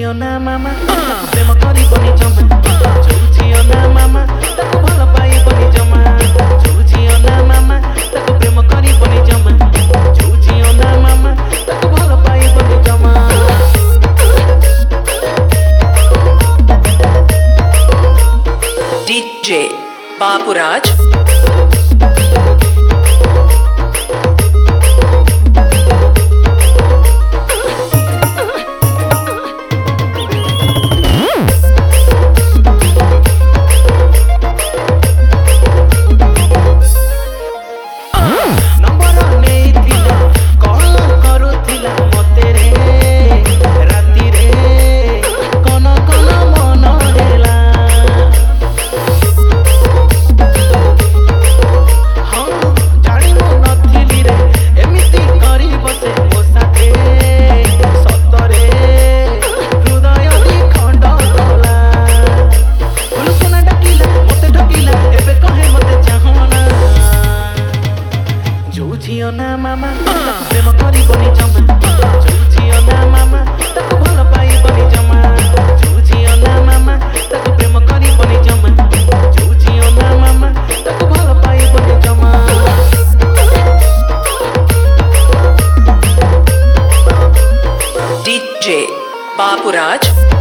ଝିଅ ନା ମାମା ପ୍ରେମ କରିବନି ଜମା ଯୋଉ ଝିଅ ନା ମାମା ତାକୁ ଭଲ ପାଇବନି ଜମା ଯୋଉ ଝିଅ ନା ମାମା ତାକୁ ପ୍ରେମ କରିବନି ଜମା ଯୋଉ ଝିଅ ନା ମାମା ତାକୁ ଭଲ ପାଇବନି ଜମା DJ Baburaj ଝିଅ ନା ମାମା ତାକୁ ପ୍ରେମ କରିବନି ଜମା ଯୋଉ ଝିଅ ନା ମାମା ତାକୁ ଭଲ ପାଇବନି ଜମା ଯୋଉ ଝିଅ ନା ମାମା ତାକୁ ପ୍ରେମ କରିବନି ଜମା ଯୋଉ ଝିଅ ନା ମାମା ତାକୁ ଭଲ ପାଇବନି ଜମା DJ Baburaj